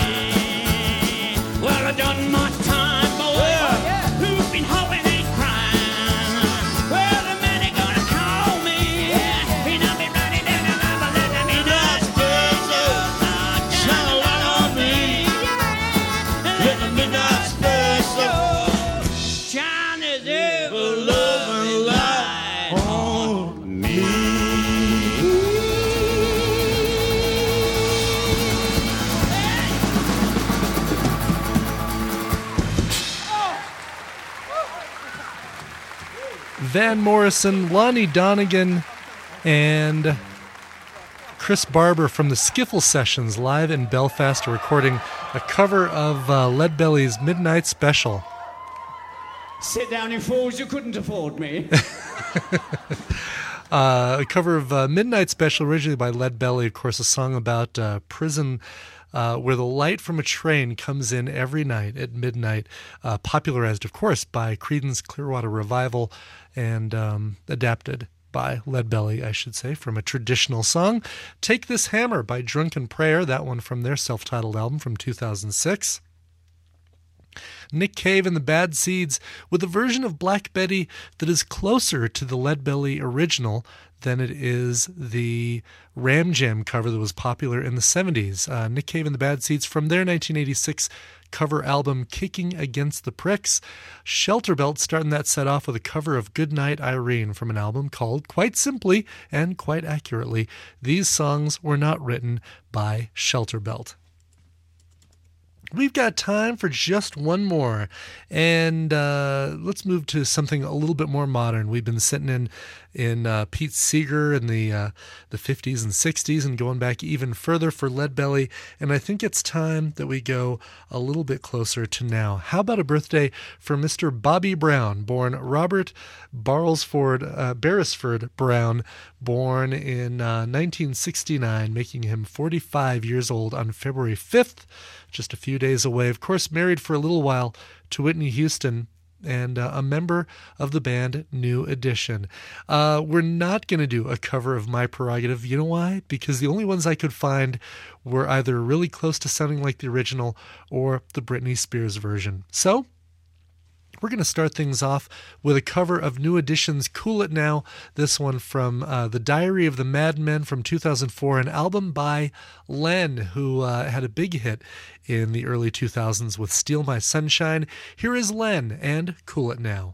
Well, I done my time, boy. Who's been hoping and crying? Well, the man ain't gonna call me. And I'll be running down the line, but let the midnight special shine a light on me. Let the midnight special shine as ever loving light on me. Van Morrison, Lonnie Donegan, and Chris Barber from the Skiffle Sessions live in Belfast are recording a cover of Leadbelly's Midnight Special. Sit down, you fools, you couldn't afford me. A cover of Midnight Special, originally by Leadbelly, of course, a song about prison where the light from a train comes in every night at midnight, popularized, of course, by Creedence Clearwater Revival and adapted by Leadbelly, I should say, from a traditional song. Take This Hammer by Drunken Prayer, that one from their self-titled album from 2006. Nick Cave and the Bad Seeds with a version of Black Betty that is closer to the Leadbelly original than it is the Ram Jam cover that was popular in the 70s. Nick Cave and the Bad Seeds from their 1986 cover album Kicking Against the Pricks. Shelterbelt starting that set off with a cover of Goodnight Irene from an album called, quite simply and quite accurately, These Songs Were Not Written by Shelterbelt. We've got time for just one more, and let's move to something a little bit more modern. We've been sitting in Pete Seeger in the 50s and 60s and going back even further for Leadbelly, and I think it's time that we go a little bit closer to now. How about a birthday for Mr. Bobby Brown, born Robert Beresford Brown, born in 1969, making him 45 years old on February 5th, just a few days away. Of course, married for a little while to Whitney Houston, and a member of the band New Edition. We're not going to do a cover of My Prerogative. You know why? Because the only ones I could find were either really close to sounding like the original or the Britney Spears version. So we're going to start things off with a cover of New Edition's Cool It Now, this one from The Diary of the Madmen from 2004, an album by Len, who had a big hit in the early 2000s with Steal My Sunshine. Here is Len and Cool It Now.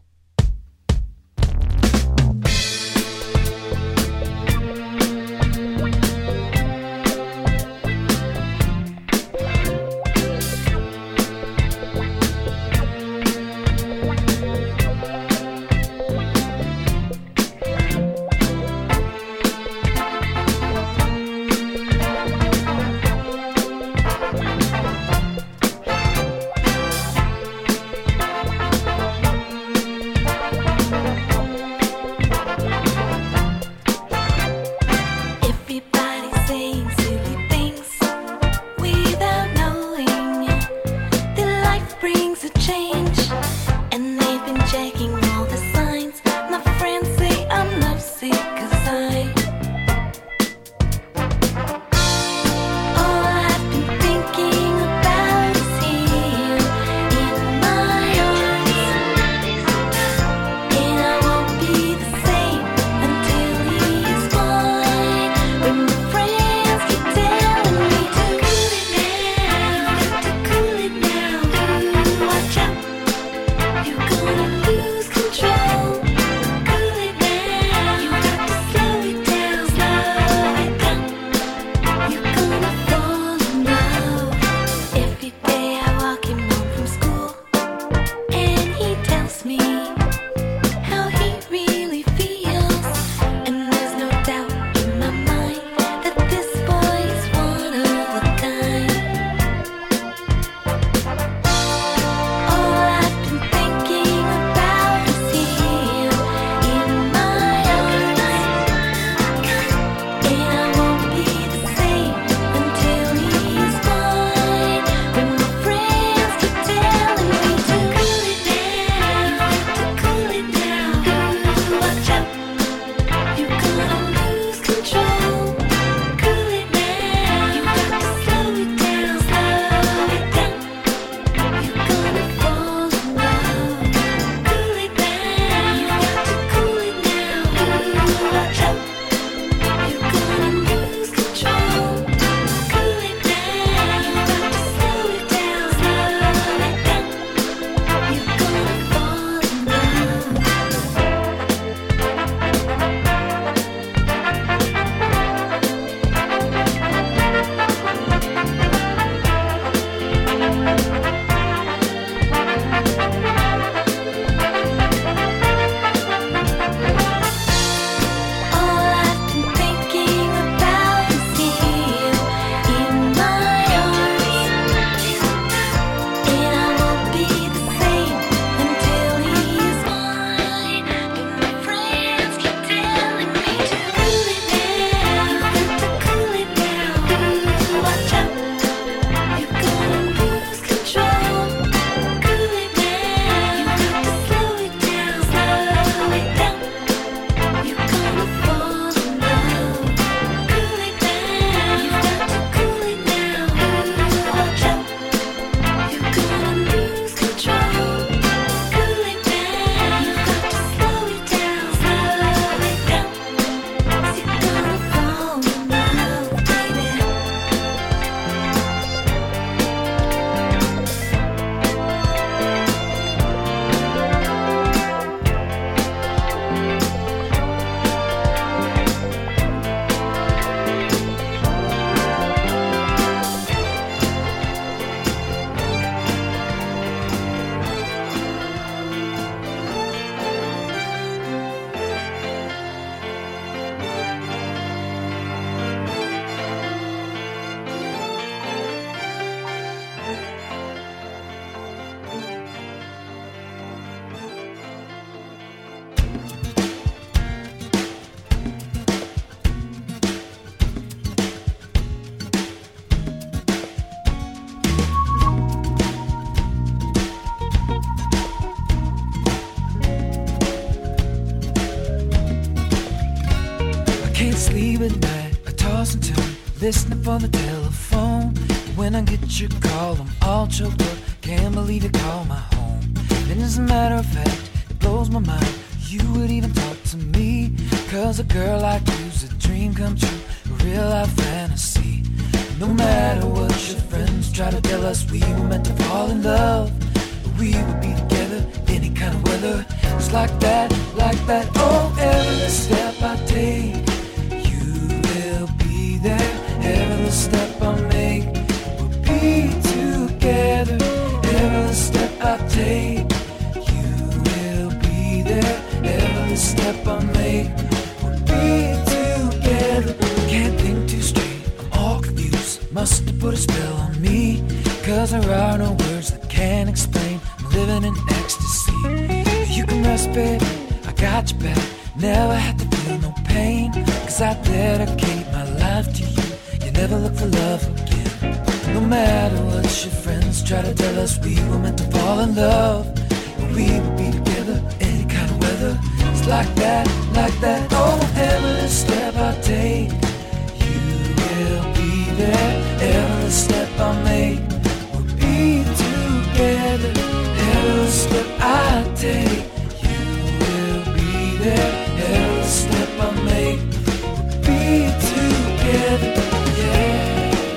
Can't sleep at night, I toss and turn, listening for the telephone. When I get your call, I'm all choked up. Can't believe you call my home. And as a matter of fact, it blows my mind you would even talk to me. Cause a girl like you's a dream come true, a real life fantasy. No matter what your friends try to tell us, we were meant to fall in love. We would be together any kind of weather. It's like that, like that. Oh, every step I take, you will be there. Every step I make, we'll be together. Every step I take, you will be there. Every step I make, we'll be together. Can't think too straight, I'm all confused. Must have put a spell on me. Cause there are no words that can explain. I'm living in ecstasy. You can rest, baby, I got your back. Never had to feel no pain. Cause I dedicate my life to you. You never look for love again. No matter what your friends try to tell us, we were meant to fall in love. And we would be together any kind of weather. It's like that, like that. Oh, every step I take, you will be there. Every step I make, we'll be together. Every step I take, you will be there. Every step I make, we'll be together. Yeah.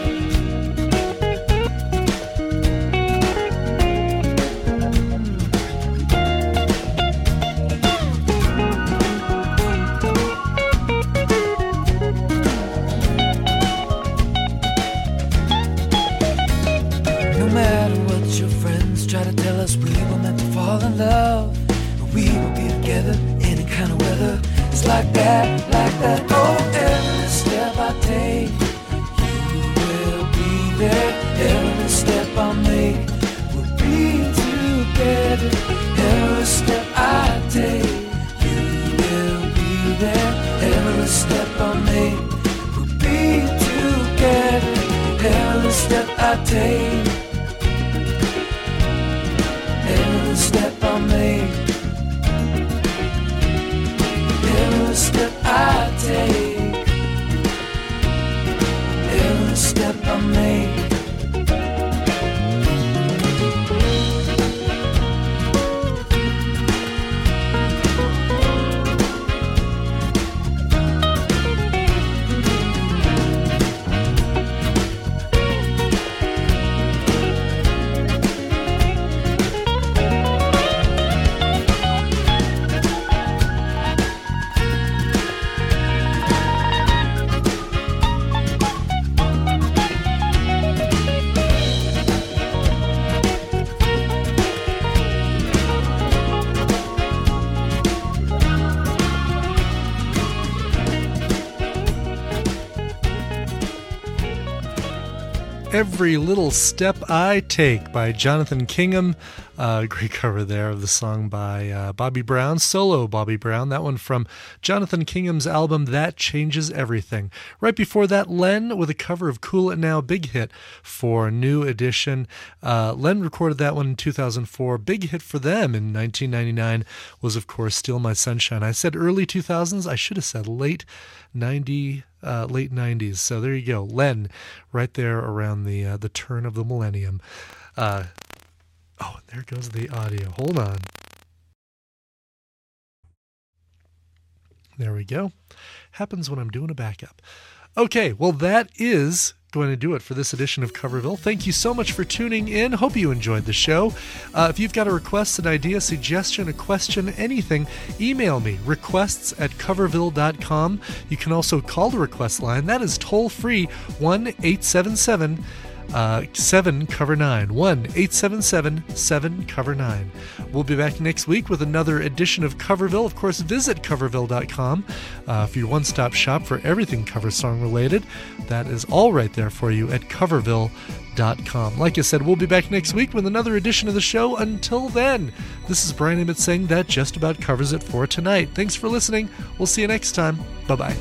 Try to tell us we were meant to fall in love, but we will be together any kind of weather. It's like that, like that. Oh, every step I take, you will be there. Every step I make, we'll be together. Every step I take, you will be there. Every step I make, we'll be together. Every step I take, every step I make, every step I take, every step I make. Every Little Step I Take by Jonathan Kingham. Great cover there of the song by Bobby Brown, solo Bobby Brown. That one from Jonathan Kingham's album That Changes Everything. Right before that, Len with a cover of Cool It Now, big hit for New Edition. Len recorded that one in 2004. Big hit for them in 1999 was, of course, Steal My Sunshine. I said early 2000s. I should have said late 90s. So there you go. Len, right there around the turn of the millennium. Oh, there goes the audio. Hold on. There we go. Happens when I'm doing a backup. Okay, well, that is going to do it for this edition of Coverville. Thank you so much for tuning in. Hope you enjoyed the show. If you've got a request, an idea, suggestion, a question, anything, email me, requests@coverville.com. You can also call the request line. That is toll-free, 1-877 7-Cover-9, 1-877-7-Cover-9. We'll be back next week with another edition of Coverville. Of course, visit coverville.com for your one-stop shop for everything cover song related. That is all right there for you at coverville.com. Like I said, we'll be back next week with another edition of the show. Until then, this is Brian Emmett saying that just about covers it for tonight. Thanks for listening. We'll see you next time. Bye-bye.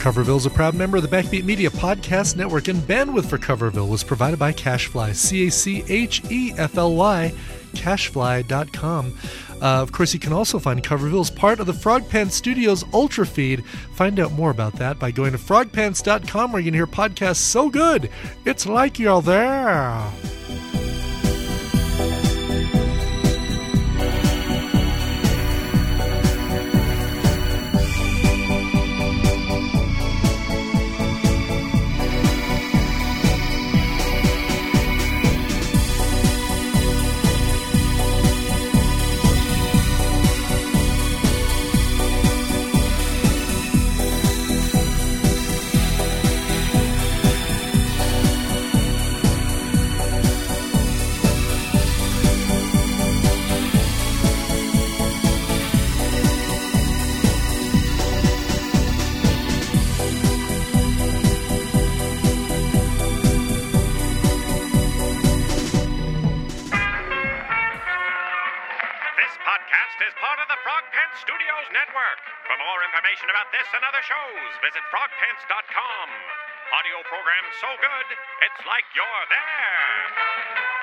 Coverville is a proud member of the Backbeat Media Podcast Network, and bandwidth for Coverville was provided by Cashfly, CACHEFLY, cashfly.com. Of course, you can also find Coverville as part of the Frogpants Studios Ultra Feed. Find out more about that by going to frogpants.com, where you can hear podcasts so good, it's like you're there. Studios Network. For more information about this and other shows, visit frogpants.com. Audio program so good, it's like you're there.